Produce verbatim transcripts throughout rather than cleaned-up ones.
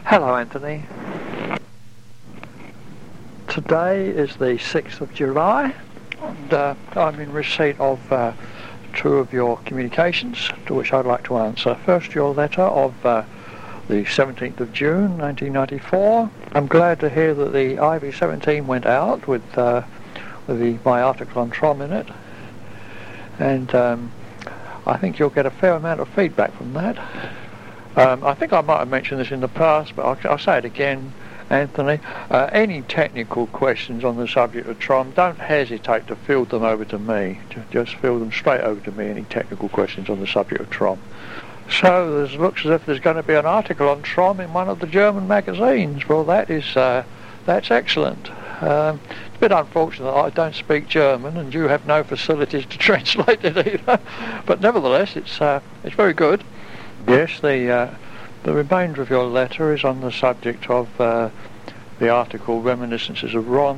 Hello, Anthony. Today is the sixth of July, and uh, I'm in receipt of uh, two of your communications, to which I'd like to answer. First, your letter of uh, the seventeenth of June nineteen ninety-four. I'm glad to hear that the I V seventeen went out with, uh, with the, my article on Trom in it, and um, I think you'll get a fair amount of feedback from that. Um, I think I might have mentioned this in the past, but I'll, I'll say it again, Anthony. Uh, any technical questions on the subject of Trom, don't hesitate to field them over to me. Just field them straight over to me, any technical questions on the subject of Trom. So it looks as if there's going to be an article on Trom in one of the German magazines. Well, that is uh, that's excellent. Um, it's a bit unfortunate that I don't speak German and you have no facilities to translate it either, but nevertheless it's uh, it's very good. Yes, the uh, the remainder of your letter is on the subject of uh, the article Reminiscences of Ron,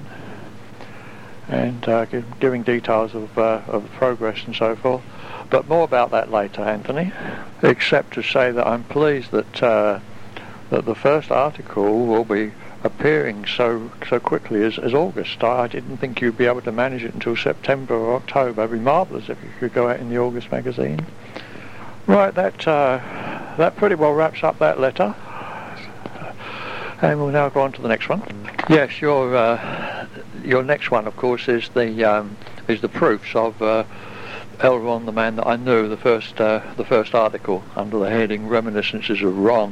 and uh, give, giving details of uh, of progress and so forth. But more about that later, Anthony. Except to say that I'm pleased that uh, that the first article will be appearing so so quickly as, as August. I, I didn't think you'd be able to manage it until September or October. It'd be marvellous if you could go out in the August magazine. Right, that uh, that pretty well wraps up that letter, and we'll now go on to the next one. Yes, your uh, your next one, of course, is the um, is the proofs of uh, L. Ron, the man that I knew. The first uh, the first article under the heading Reminiscences of Ron.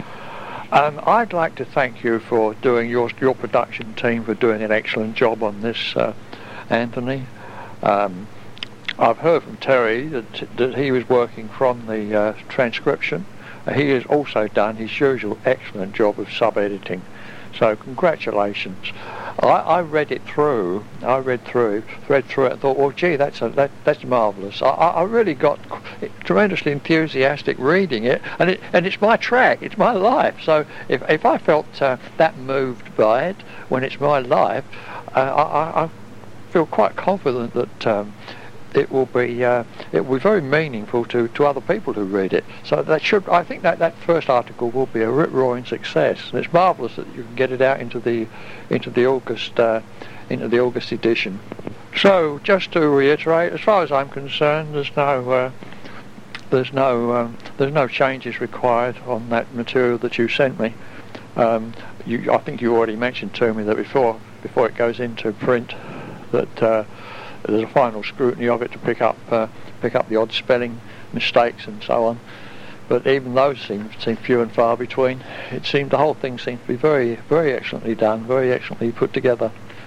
Um, I'd like to thank you for doing your your production team for doing an excellent job on this, uh, Anthony. Um, I've heard from Terry that, that he was working from the uh, transcription. Uh, he has also done his usual excellent job of sub-editing. So congratulations. I, I read it through. I read through, read through it, and thought, well, gee, that's a, that, that's marvellous. I, I really got tremendously enthusiastic reading it, and it and it's my track, it's my life. So if if I felt uh, that moved by it when it's my life, uh, I, I feel quite confident that. Um, It will be uh, it will be very meaningful to, to other people who read it. So that should I think that, that first article will be a rip-roaring success. And it's marvellous that you can get it out into the into the August uh, into the August edition. So just to reiterate, as far as I'm concerned, there's no uh, there's no um, there's no changes required on that material that you sent me. Um, you, I think you already mentioned to me that before before it goes into print that. Uh, There's a final scrutiny of it to pick up uh, pick up the odd spelling mistakes and so on, but even those seem seem few and far between. It seemed the whole thing seemed to be very very excellently done, very excellently put together.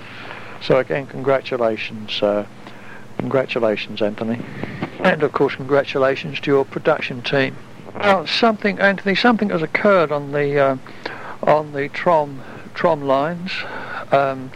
So again, congratulations, uh, congratulations, Anthony, and of course congratulations to your production team. Now, something, Anthony, something has occurred on the uh, on the Trom Trom lines. Um,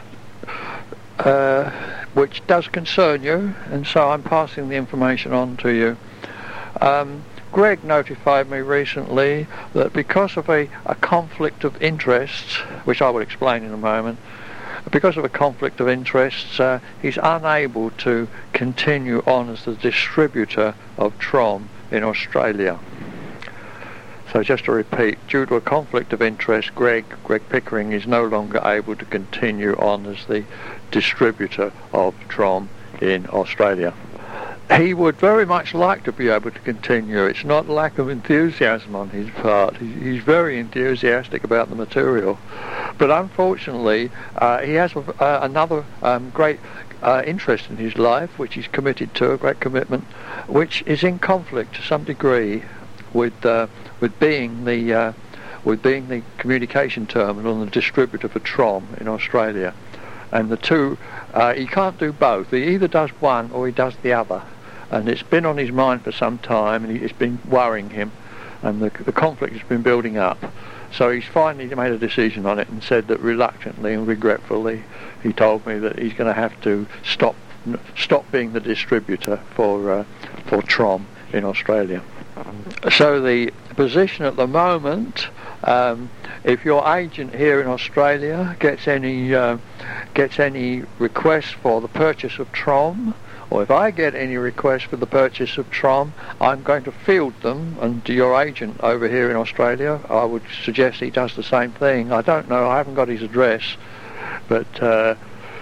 uh, which does concern you, and so I'm passing the information on to you. Um, Greg notified me recently that because of a, a conflict of interests, which I will explain in a moment, because of a conflict of interests, uh, he's unable to continue on as the distributor of Trom in Australia. So just to repeat, due to a conflict of interest, Greg, Greg Pickering is no longer able to continue on as the distributor of Trom in Australia. He would very much like to be able to continue. It's not lack of enthusiasm on his part. He, he's very enthusiastic about the material. But unfortunately, uh, he has uh, another um, great uh, interest in his life, which he's committed to, a great commitment, which is in conflict to some degree with uh, with being the uh, with being the communication terminal and the distributor for Trom in Australia. And the two, uh, he can't do both. He either does one or he does the other. And it's been on his mind for some time, and he, it's been worrying him, and the, the conflict has been building up. So he's finally made a decision on it and said that reluctantly and regretfully, he told me that he's going to have to stop stop being the distributor for uh, for Trom in Australia. So the position at the moment, um, if your agent here in Australia gets any uh, gets any requests for the purchase of Trom or if I get any requests for the purchase of Trom, I'm going to field them, and to your agent over here in Australia, I would suggest he does the same thing. I don't know, I haven't got his address, but uh,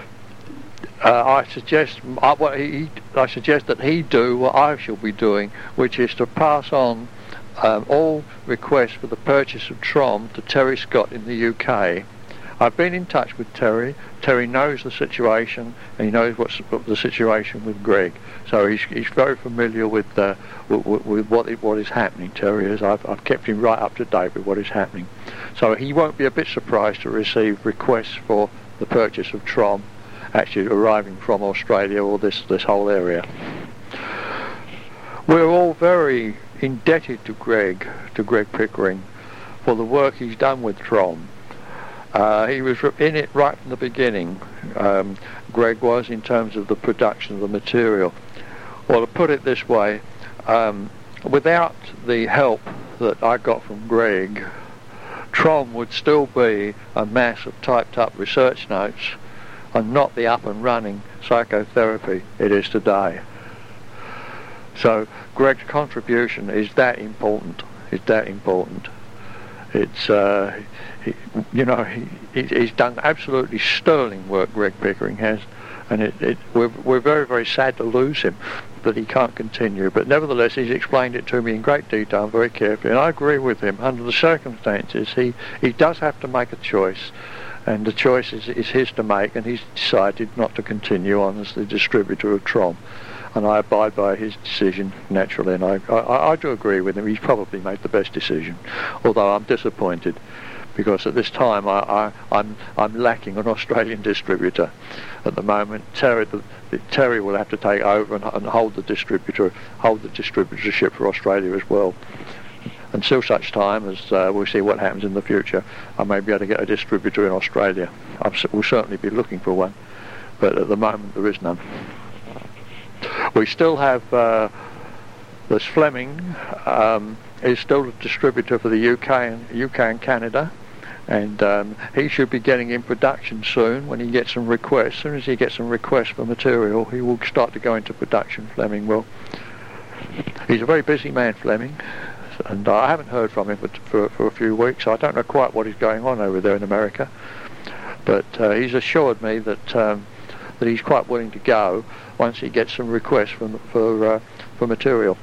uh, I suggest I, what he, I suggest that he do what I shall be doing, which is to pass on um, all requests for the purchase of Trom to Terry Scott in the U K. I've been in touch with Terry. Terry knows the situation, and he knows what's the situation with Greg. So he's he's very familiar with uh, with, with what what is happening. Terry is. I've I've kept him right up to date with what is happening. So he won't be a bit surprised to receive requests for the purchase of Trom, actually arriving from Australia or this this whole area. We're all very indebted to Greg, to Greg Pickering, for the work he's done with Trom. Uh, he was in it right from the beginning. Um, Greg was, in terms of the production of the material. Well, to put it this way, um, without the help that I got from Greg, Trom would still be a mass of typed up research notes and not the up and running psychotherapy it is today. So Greg's contribution is that important. Is that important. It's, uh, he, you know, he, he's done absolutely sterling work, Greg Pickering has, and it, it, we're, we're very, very sad to lose him, that he can't continue. But nevertheless, he's explained it to me in great detail, very carefully, and I agree with him. Under the circumstances, he, he does have to make a choice, and the choice is, is his to make, and he's decided not to continue on as the distributor of Trom. And I abide by his decision, naturally, and I, I, I do agree with him. He's probably made the best decision, although I'm disappointed, because at this time I, I, I'm, I'm lacking an Australian distributor. At the moment, Terry, the, the, Terry will have to take over and, and hold the distributor, hold the distributorship for Australia as well. Until such time as uh, we'll see what happens in the future, I may be able to get a distributor in Australia. I will certainly be looking for one, but at the moment there is none. We still have uh, this Fleming um, is still a distributor for the U K and U K and Canada, and um, he should be getting in production soon when he gets some requests. As soon as he gets some requests for material, he will start to go into production. Fleming will. He's a very busy man, Fleming, and I haven't heard from him for, for, for a few weeks. So I don't know quite what is going on over there in America, but uh, he's assured me that um, that he's quite willing to go once he gets some requests for for uh, for material.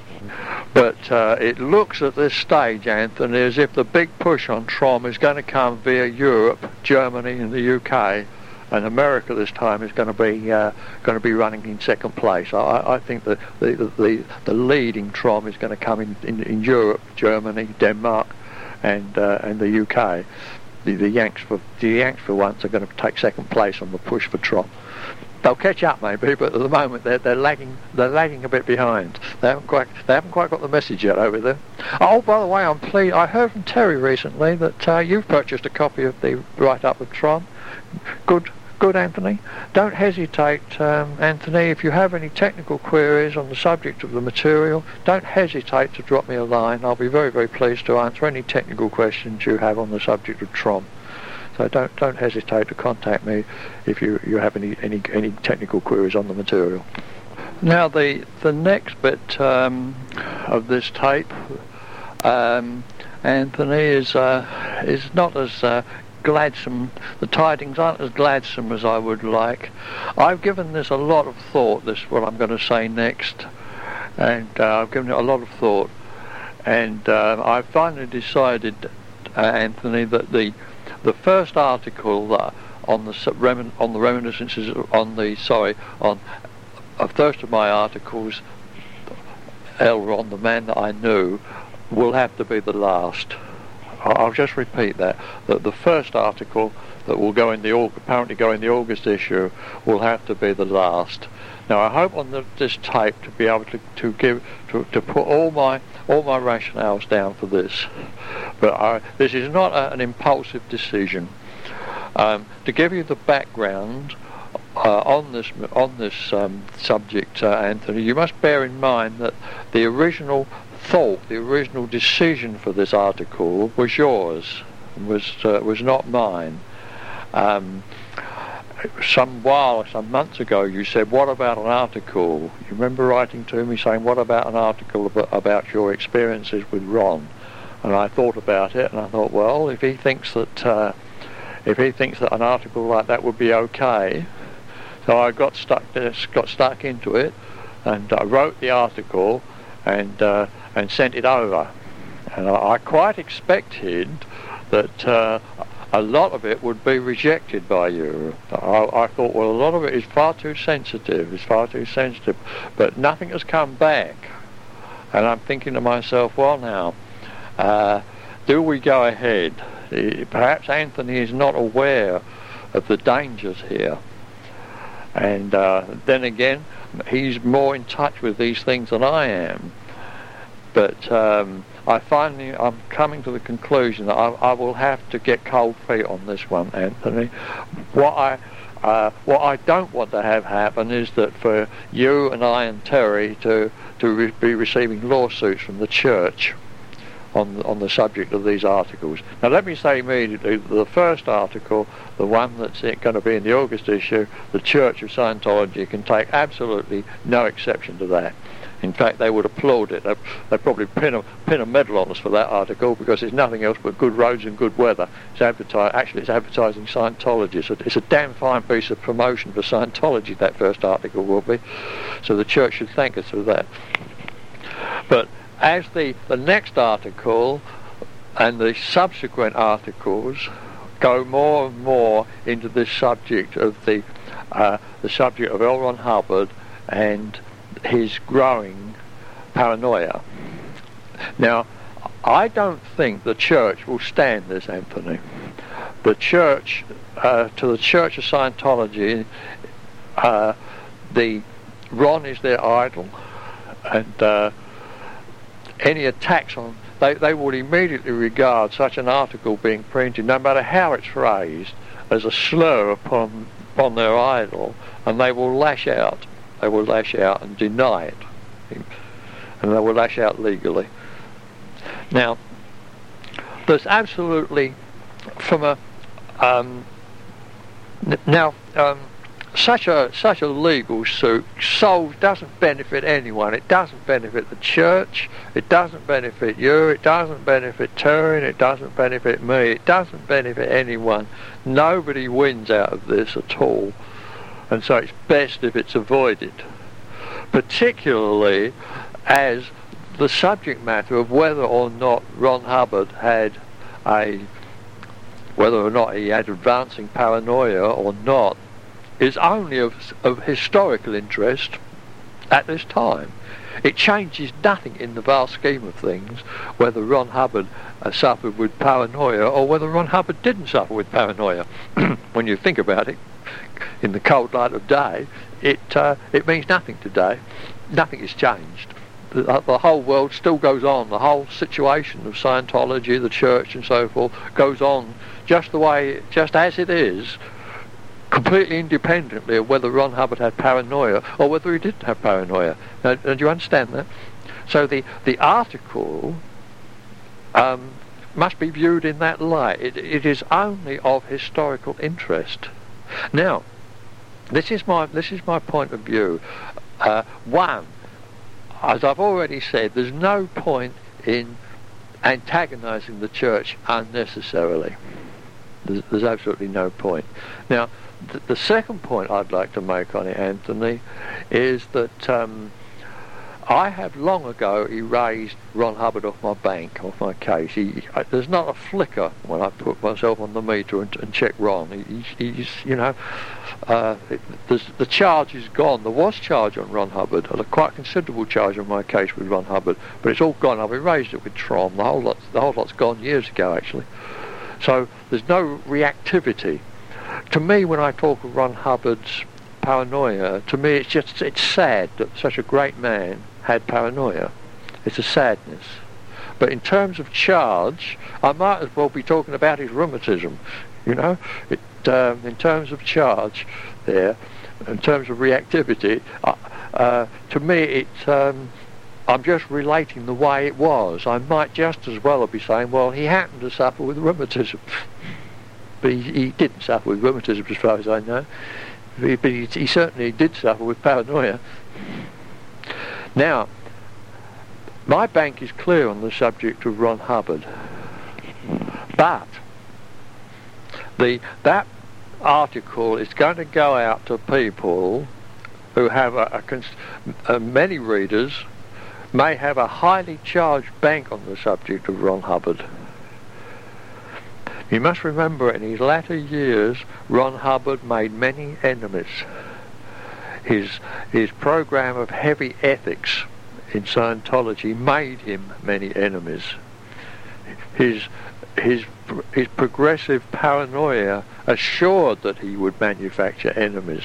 But uh, it looks at this stage, Anthony, as if the big push on Trom is going to come via Europe, Germany, and the U K, and America this time is going to be uh, going to be running in second place. I, I think that the, the the leading Trom is going to come in, in, in Europe, Germany, Denmark, and uh, and the U K. The, the Yanks for the Yanks for once are going to take second place on the push for Trom. They'll catch up maybe, but at the moment they're they're lagging they're lagging a bit behind. They haven't quite they haven't quite got the message yet over there. Oh, by the way, I'm pleased. I heard from Terry recently that uh, you've purchased a copy of the write-up of Trom. Good, good, Anthony. Don't hesitate, um, Anthony. If you have any technical queries on the subject of the material, don't hesitate to drop me a line. I'll be very, very pleased to answer any technical questions you have on the subject of Trom. So don't don't hesitate to contact me if you, you have any, any any technical queries on the material. Now the the next bit um, of this tape, um, Anthony, is uh, is not as uh, gladsome. The tidings aren't as gladsome as I would like. I've given this a lot of thought. This what I'm going to say next, and uh, I've given it a lot of thought, and uh, I finally decided, uh, Anthony, that the The first article uh, on the remin on the reminiscences on the sorry on a first of my articles, L. Ron, the man that I knew, will have to be the last. I'll just repeat that that the first article that will go in the apparently go in the August issue will have to be the last. Now I hope on the, this tape to be able to, to give to, to put all my all my rationales down for this, but I, this is not a, an impulsive decision. Um, to give you the background uh, on this on this um, subject, uh, Anthony, you must bear in mind that the original thought, the original decision for this article was yours, was uh, was not mine. Um, some while, some months ago, you said, what about an article? You remember writing to me saying, what about an article about, about your experiences with Ron? And I thought about it, and I thought, well, if he thinks that uh, if he thinks that an article like that would be okay, so I got stuck got stuck into it, and I wrote the article and uh, and sent it over. And I, I quite expected that uh, a lot of it would be rejected by you. I, I thought, well, a lot of it is far too sensitive, it's far too sensitive, but nothing has come back. And I'm thinking to myself, well now, uh, do we go ahead? Perhaps Anthony is not aware of the dangers here. And uh, then again, he's more in touch with these things than I am. But um, I finally, I'm coming to the conclusion that I, I will have to get cold feet on this one, Anthony. What I, uh, what I don't want to have happen is that for you and I and Terry to to re- be receiving lawsuits from the church on on the subject of these articles. Now, let me say immediately, the first article, the one that's going to be in the August issue, the Church of Scientology can take absolutely no exception to that. In fact, they would applaud it. They'd, they'd probably pin a, pin a medal on us for that article, because it's nothing else but good roads and good weather. It's adverti- actually, it's advertising Scientology. So it's a damn fine piece of promotion for Scientology, that first article will be. So the church should thank us for that. But as the, the next article and the subsequent articles go more and more into this subject of the uh, the subject of L. Ron Hubbard and his growing paranoia. Now, I don't think the church will stand this, Anthony. The church, uh, to the Church of Scientology, uh, the Ron is their idol, and uh, any attacks on, they, they would immediately regard such an article being printed, no matter how it's phrased, as a slur upon, upon their idol, and they will lash out. They will lash out and deny it, and they will lash out legally. Now, there's absolutely, from a um, n- now um, such a such a legal suit so doesn't benefit anyone. It doesn't benefit the church. It doesn't benefit you. It doesn't benefit Terry. It doesn't benefit me. It doesn't benefit anyone. Nobody wins out of this at all. And so it's best if it's avoided, particularly as the subject matter of whether or not Ron Hubbard had a, whether or not he had advancing paranoia or not, is only of, of historical interest at this time. It changes nothing in the vast scheme of things whether Ron Hubbard uh, suffered with paranoia or whether Ron Hubbard didn't suffer with paranoia. When you think about it, in the cold light of day, it uh, it means nothing today. Nothing has changed. The, uh, the whole world still goes on. The whole situation of Scientology, the church and so forth, goes on just the way, just as it is, completely independently of whether Ron Hubbard had paranoia or whether he didn't have paranoia. Now, do you understand that? So the, the article um, must be viewed in that light. It, it is only of historical interest. Now, this is my this is my point of view. Uh, one, as I've already said, there's no point in antagonising the church unnecessarily. There's, there's absolutely no point. Now, th- the second point I'd like to make on it, Anthony, is that um, I have long ago erased Ron Hubbard off my bank, off my case. He, I, there's not a flicker when I put myself on the meter and, and check Ron. He, he's, he's, you know, uh, it, the charge is gone. There was charge on Ron Hubbard, a quite considerable charge on my case with Ron Hubbard, but it's all gone. I've erased it with Trom. The whole lot, the whole lot's gone years ago, actually. So there's no reactivity. To me, when I talk of Ron Hubbard's paranoia, to me it's just it's sad that such a great man had paranoia. It's a sadness. But in terms of charge, I might as well be talking about his rheumatism, you know. It, um, in terms of charge there, in terms of reactivity, uh, uh, to me it, um, I'm just relating the way it was. I might just as well be saying, well, he happened to suffer with rheumatism. but he, he didn't suffer with rheumatism as far as I know. But he, he certainly did suffer with paranoia. Now, my bank is clear on the subject of Ron Hubbard, but the that article is going to go out to people who have a, a, a many readers may have a highly charged bank on the subject of Ron Hubbard. You must remember, in his latter years, Ron Hubbard made many enemies. His his program of heavy ethics in Scientology made him many enemies. His his his progressive paranoia assured that he would manufacture enemies.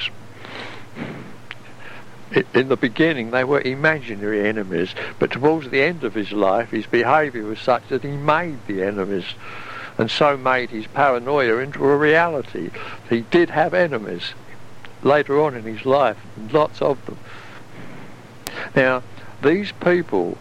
In the beginning they were imaginary enemies, but towards the end of his life his behaviour was such that he made the enemies, and so made his paranoia into a reality. He did have enemies later on in his life, lots of them. Now, these people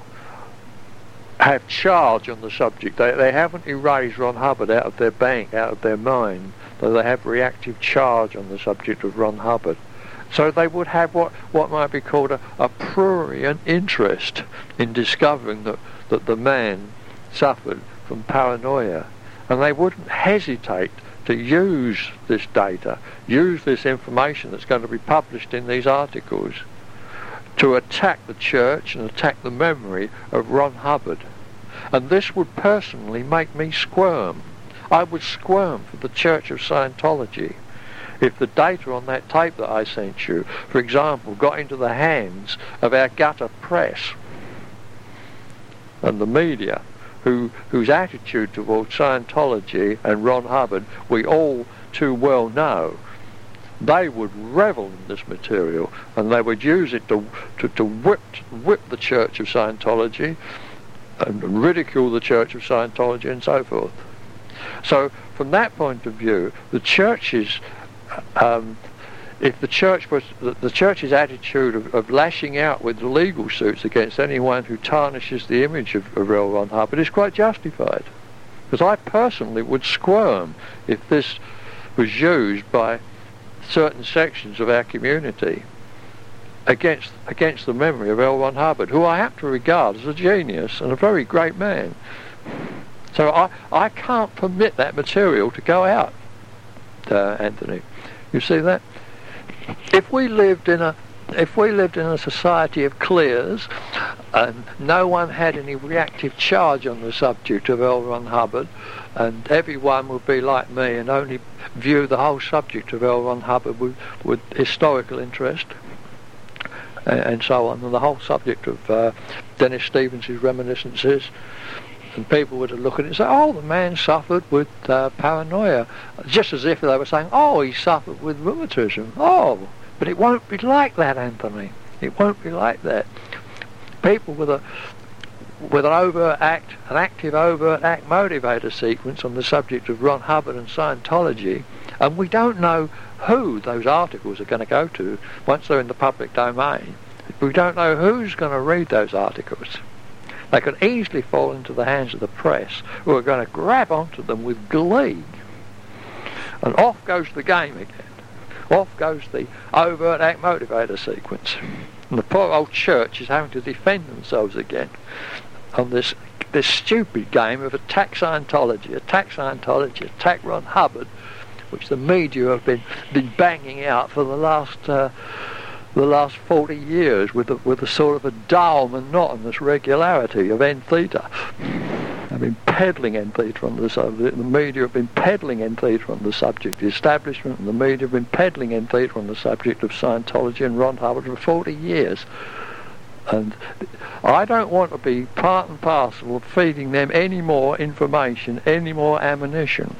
have charge on the subject. They, they haven't erased Ron Hubbard out of their bank, out of their mind, though they have reactive charge on the subject of Ron Hubbard. So they would have what, what might be called a, a prurient interest in discovering that, that the man suffered from paranoia. And they wouldn't hesitate to use this data, use this information that's going to be published in these articles, to attack the church and attack the memory of Ron Hubbard. And this would personally make me squirm. I would squirm for the Church of Scientology if the data on that tape that I sent you, for example, got into the hands of our gutter press and the media, who whose attitude towards Scientology and Ron Hubbard we all too well know. They would revel in this material, and they would use it to to, to whip whip the Church of Scientology and ridicule the Church of Scientology and so forth. So from that point of view, the church's um, if the church was the, the church's attitude of, of lashing out with legal suits against anyone who tarnishes the image of, of L. Ron Hubbard is quite justified, because I personally would squirm if this was used by certain sections of our community against against the memory of L. Ron Hubbard, who I happen to regard as a genius and a very great man. So I I can't permit that material to go out, uh, Anthony. You see that? If we lived in a if we lived in a society of clears and no one had any reactive charge on the subject of L. Ron Hubbard, and everyone would be like me and only view the whole subject of L. Ron Hubbard with, with historical interest, and, and so on, and the whole subject of uh, Dennis Stevens' reminiscences, and people would look at it and say, oh, the man suffered with uh, paranoia, just as if they were saying, oh, he suffered with rheumatism. Oh, but it won't be like that, Anthony. It won't be like that. People with a with an overt act, an active overt act motivator sequence on the subject of Ron Hubbard and Scientology, and we don't know who those articles are going to go to once they're in the public domain. We don't know who's going to read those articles. They could easily fall into the hands of the press, who are going to grab onto them with glee. And off goes the game again. Off goes the overt act motivator sequence. And the poor old church is having to defend themselves again on this this stupid game of attack Scientology, attack Scientology, attack Ron Hubbard, which the media have been, been banging out for the last... Uh, the last forty years with a, with a sort of a dull, monotonous regularity of N theta. I've been peddling N theta on the subject. The media have been peddling N theta on the subject. The establishment and the media have been peddling N theta on the subject of Scientology and Ron Hubbard for forty years. And I don't want to be part and parcel of feeding them any more information, any more ammunition.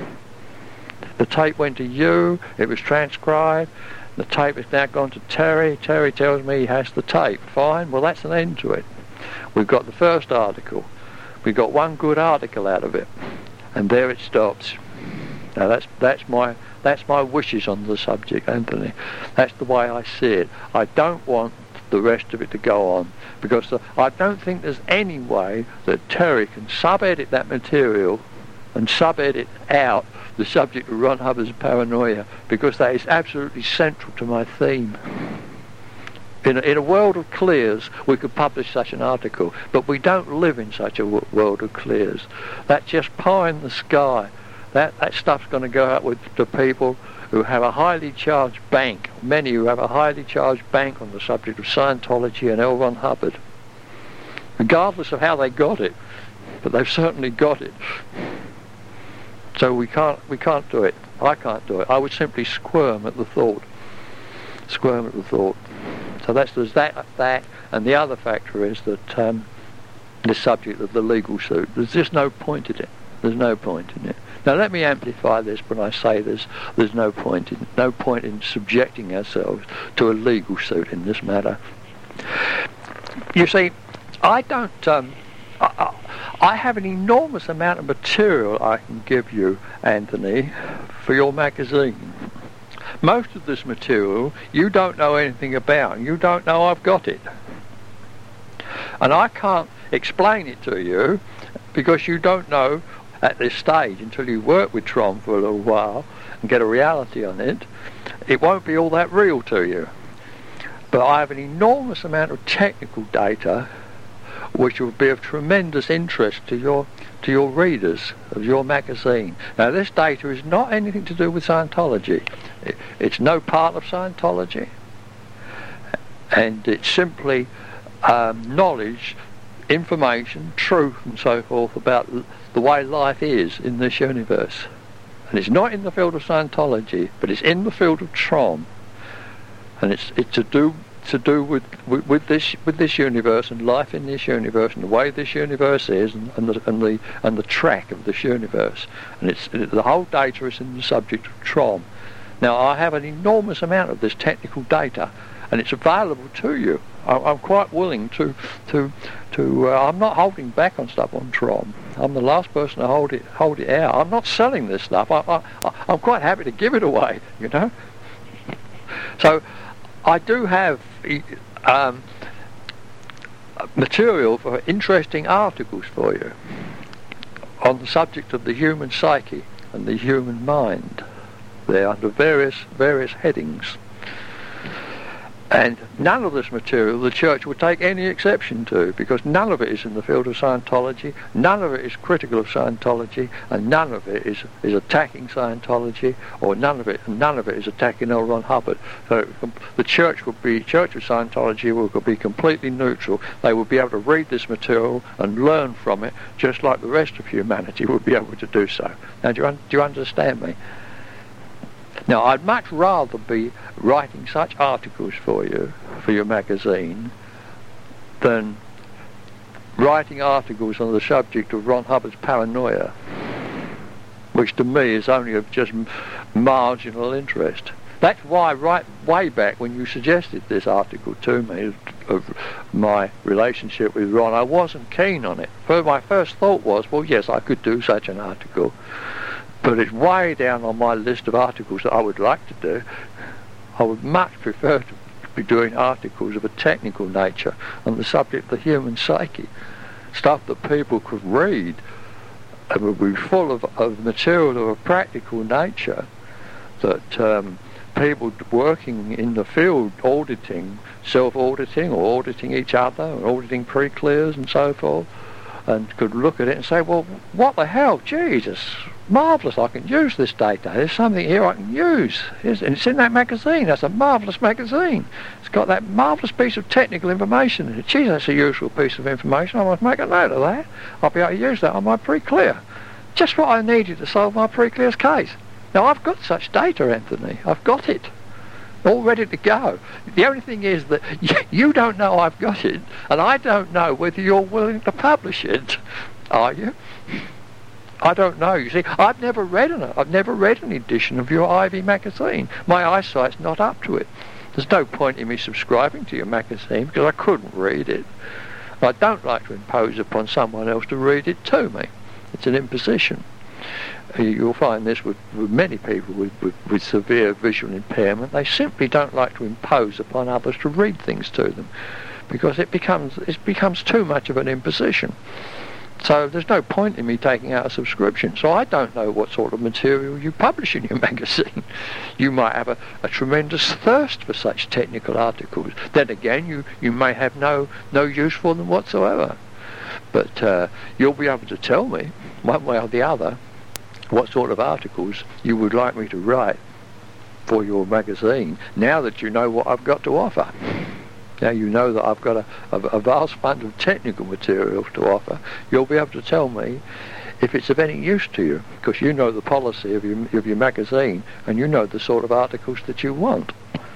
The tape went to you, it was transcribed. The tape has now gone to Terry. Terry tells me he has the tape. Fine, well that's an end to it. We've got the first article. We got one good article out of it, and there it stops. Now that's that's my that's my wishes on the subject, Anthony. That's the way I see it. I don't want the rest of it to go on, because the, I don't think there's any way that Terry can sub-edit that material and sub-edit out the subject of Ron Hubbard's paranoia, because that is absolutely central to my theme. In a, in a world of clears, we could publish such an article, but we don't live in such a w- world of clears. That's just pie in the sky. That, that stuff's going to go out with the people who have a highly charged bank, many who have a highly charged bank on the subject of Scientology and L. Ron Hubbard, regardless of how they got it, but they've certainly got it. So we can't we can't do it. I can't do it. I would simply squirm at the thought. Squirm at the thought. So that's there's that that, and the other factor is that um, the subject of the legal suit. There's just no point in it. There's no point in it. Now let me amplify this when I say there's there's no point in no point in subjecting ourselves to a legal suit in this matter. You see, I don't. Um, I, I have an enormous amount of material I can give you, Anthony, for your magazine. Most of this material you don't know anything about. You don't know I've got it. And I can't explain it to you because you don't know at this stage, until you work with Trom for a little while and get a reality on it, it won't be all that real to you. But I have an enormous amount of technical data which will be of tremendous interest to your to your readers of your magazine. Now this data is not anything to do with Scientology. It, it's no part of Scientology, and it's simply um, knowledge, information, truth and so forth about l- the way life is in this universe. And it's not in the field of Scientology, but it's in the field of Trom, and it's it's to do to do with, with, with this with this universe and life in this universe and the way this universe is and, and the and the and the track of this universe. And it's it, the whole data is in the subject of Trom. Now I have an enormous amount of this technical data, and it's available to you. I, I'm quite willing to to to. Uh, I'm not holding back on stuff on Trom. I'm the last person to hold it hold it out. I'm not selling this stuff. I, I, I'm quite happy to give it away. You know. So I do have um, material for interesting articles for you on the subject of the human psyche and the human mind. They're under various various headings. And none of this material the Church would take any exception to, because none of it is in the field of Scientology, none of it is critical of Scientology, and none of it is, is attacking Scientology, or none of it none of it is attacking L. Ron Hubbard. So the Church would be Church of Scientology would be completely neutral. They would be able to read this material and learn from it, just like the rest of humanity would be able to do so. Now, do you, un- do you understand me? Now, I'd much rather be writing such articles for you, for your magazine, than writing articles on the subject of Ron Hubbard's paranoia, which to me is only of just marginal interest. That's why right way back when you suggested this article to me of my relationship with Ron, I wasn't keen on it. But my first thought was, well, yes, I could do such an article, but it's way down on my list of articles that I would like to do. I would much prefer to be doing articles of a technical nature on the subject of the human psyche, stuff that people could read and would be full of, of material of a practical nature that um, people working in the field, auditing, self-auditing or auditing each other, or auditing pre-clears and so forth, and could look at it and say, well, what the hell, Jesus, marvellous, I can use this data. There's something here I can use. It's, and it's in that magazine. That's a marvellous magazine. It's got that marvellous piece of technical information in it. Geez, that's a useful piece of information. I must make a note of that. I'll be able to use that on my pre-clear. Just what I needed to solve my pre-clear's case. Now, I've got such data, Anthony. I've got it. All ready to go. The only thing is that you don't know I've got it, and I don't know whether you're willing to publish it. Are you? I don't know. You see, I've never read an I've never read an edition of your Ivy magazine. My eyesight's not up to it. There's no point in me subscribing to your magazine because I couldn't read it. I don't like to impose upon someone else to read it to me. It's an imposition. You'll find this with, with many people with, with, with severe visual impairment. They simply don't like to impose upon others to read things to them because it becomes it becomes too much of an imposition. So there's no point in me taking out a subscription. So I don't know what sort of material you publish in your magazine. You might have a, a tremendous thirst for such technical articles. Then again, you, you may have no, no use for them whatsoever. But uh, you'll be able to tell me, one way or the other, what sort of articles you would like me to write for your magazine, now that you know what I've got to offer. Now you know that I've got a, a, a vast fund of technical material to offer. You'll be able to tell me if it's of any use to you, because you know the policy of your, of your magazine, and you know the sort of articles that you want.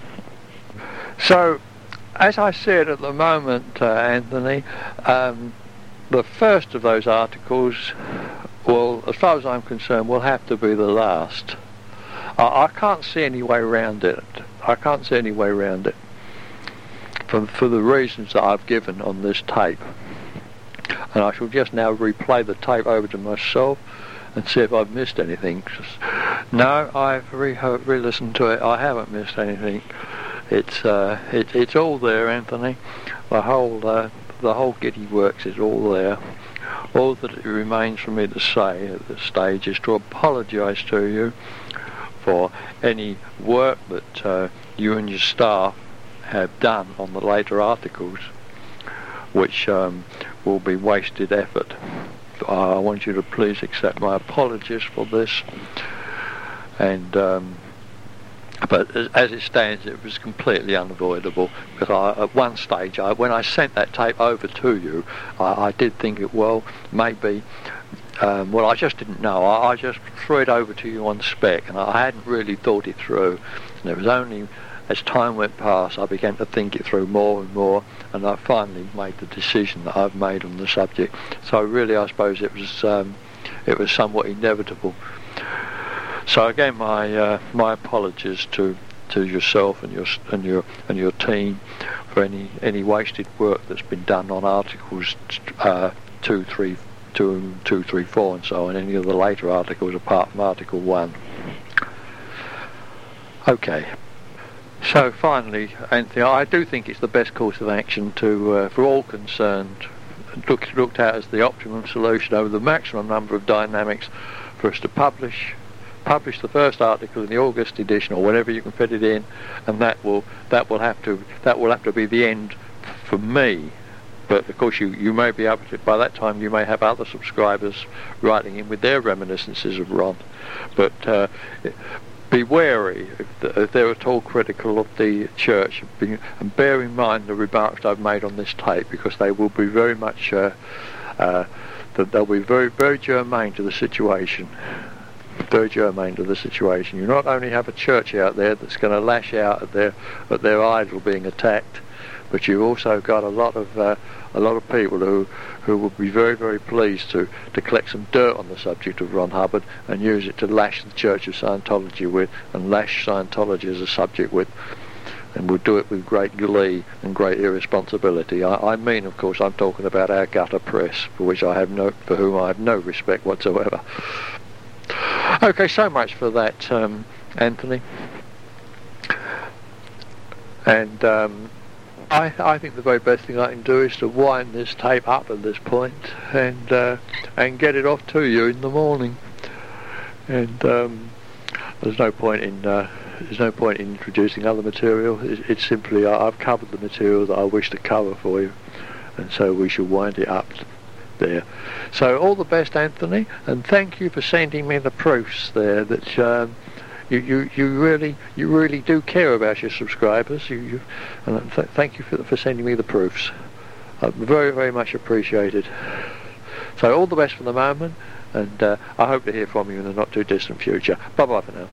So, as I said at the moment, uh, Anthony, um, the first of those articles will, as far as I'm concerned, will have to be the last. I, I can't see any way around it. I can't see any way around it. For, for the reasons that I've given on this tape. And I shall just now replay the tape over to myself and see if I've missed anything. No, I've re- re-listened to it. I haven't missed anything. It's uh, it, it's all there, Anthony. The whole uh, the whole giddy works is all there. All that it remains for me to say at this stage is to apologise to you for any work that uh, you and your staff have done on the later articles, which um, will be wasted effort. I want you to please accept my apologies for this. And um, but as it stands, it was completely unavoidable, because I, at one stage, I, when I sent that tape over to you, I, I did think it well maybe. Um, well, I just didn't know. I, I just threw it over to you on spec, and I hadn't really thought it through. And it was only as time went past, I began to think it through more and more, and I finally made the decision that I've made on the subject. So really, I suppose it was um, it was somewhat inevitable. So again, my uh, my apologies to to yourself and your and your and your team for any any wasted work that's been done on articles uh, two, three, two, two, three, four, and so on. Any of the later articles apart from Article One. Okay. So finally, Anthony, I do think it's the best course of action to, uh, for all concerned, look, looked at as the optimum solution over the maximum number of dynamics for us to publish, publish the first article in the August edition or whenever you can fit it in, and that will that will have to that will have to be the end for me. But of course, you, you may be able to, by that time you may have other subscribers writing in with their reminiscences of Ron, but. Uh, Be wary if, the, if they're at all critical of the church, be, and bear in mind the remarks I've made on this tape, because they will be very much, uh, uh, that they'll be very, very germane to the situation. Very germane to the situation. You not only have a church out there that's going to lash out at their at their idol being attacked, but you've also got a lot of uh, a lot of people who who will be very, very pleased to, to collect some dirt on the subject of Ron Hubbard and use it to lash the Church of Scientology with, and lash Scientology as a subject with, and will do it with great glee and great irresponsibility. I, I mean, of course, I'm talking about our gutter press, for which I have no, for whom I have no respect whatsoever. Okay, so much for that, um, Anthony. And um, I, I think the very best thing I can do is to wind this tape up at this point and uh, and get it off to you in the morning. And um, there's no point in uh, there's no point in introducing other material. It, it's simply uh, I've covered the material that I wish to cover for you, and so we shall wind it up there. So all the best, Anthony, and thank you for sending me the proofs there that. Um, You, you, you really you really do care about your subscribers. You, you and th- thank you for, for sending me the proofs. Uh, very very much appreciated. So all the best for the moment, and uh, I hope to hear from you in the not too distant future. Bye bye for now.